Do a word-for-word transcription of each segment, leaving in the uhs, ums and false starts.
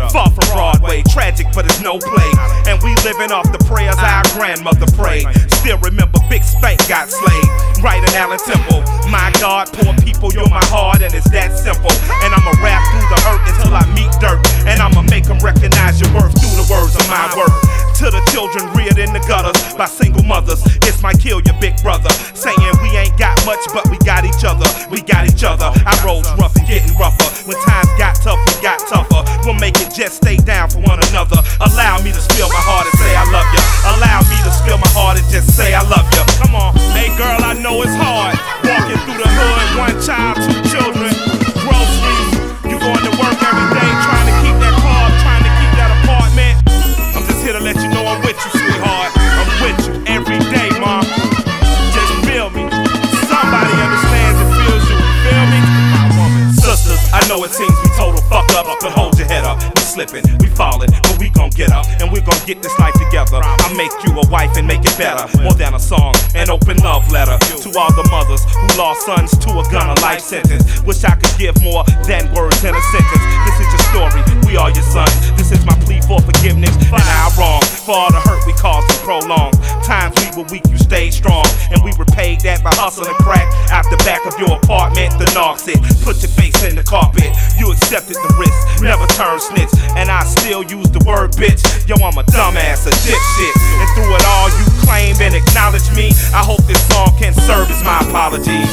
Far from Broadway, tragic but it's no play. And we living off the prayers our grandmother prayed. Still remember Big Spank got slayed, right in Allen Temple. My God, poor people, you're my heart, and it's that simple. And I'ma rap through the hurt until I meet dirt. And I'ma make them recognize your worth through the words of my word. To the children reared in the gutters by single mothers, this might kill your big brother. Saying we ain't got much, but we got each other. We got each other. I rose rough and getting rougher. When times got tough, we got tougher. We'll make it, just stay down for one another. Allow me to spill my heart and say I love you. Allow me to spill my heart and just say I love you. Come on, hey girl, I know it's hard. Walking through the hood, one child, two children. Groceries, you going to work every day, trying to keep that car, trying to keep that apartment. I'm just here to let you know I'm with you, sweetheart. I'm with you every day, mom. Just feel me. Somebody understands and feels you. Feel me? My woman. Sisters, I know it seems we total fuck up, but hold your head up. We slipping, we falling, but we gon' get up, and we gon' get this life together. I'll make you a wife and make it better. More than a song, an open love letter to all the mothers who lost sons to a gun or life sentence. Wish I could give more than words in a sentence. This is your story, we are your sons. This is my plea for forgiveness and our wrong. For all the hurt we caused to prolong. Times we were weak, you stayed strong, and we repaid that by hustling crack out the back of your apartment. The knocks it, put your face in the carpet. You accepted the risk, never turned snitch, and I still use the word bitch. Yo, I'm a dumbass, a dipshit, and through it all you claim and acknowledge me. I hope this song can serve as my apologies.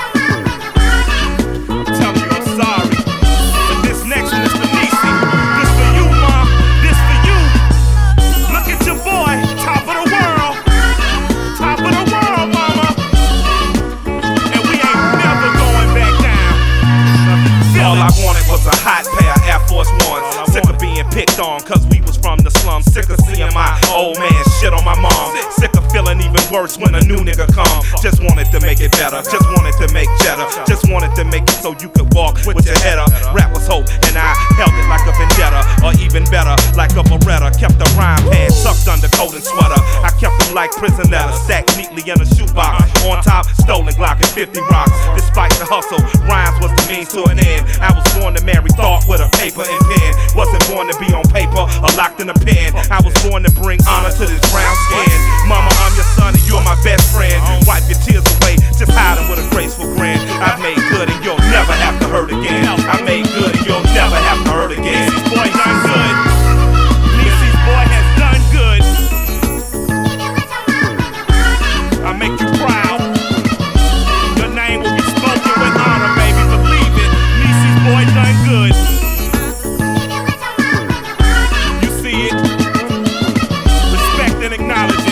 Tell you I'm sorry, but this next one is for Niecy. This for you, mom, this for you. Look at your boy, top of the world, top of the world, mama. And we ain't never going back down. All I wanted was a hot pair of Air Force Ones. Sick of being picked on cause we was from the slums. Sick of seeing my old man shit on my mom. Sick of feeling even worse when a new nigga come. Just wanted to make it better, just wanted to make cheddar. Just wanted to make it so you could walk with your head up. Rap was hope and I held it like a vendetta, or even better, like a Beretta. Kept the rhyme pad tucked under coat and sweater. I kept them like prison letters, stacked neatly in a shoebox. On top, stolen Glock and fifty rocks. Despite the hustle, rhymes was the means to an end. I was born to marry thought with a paper and pen. Wasn't born to be on paper or locked in a pen. I was born to bring honor to this brown skin. Mama, I'm your son and you're my best friend. Wipe your tears away, just hide them with a graceful grin. I've made good and you'll never have to hurt again. I made good and you'll never have to hurt again. Niecy's boy done good. Niecy's boy has done good. I make you proud. Your name will be spoken with honor, baby. Believe it. Niecy's boy done good. You see it. Respect and acknowledge.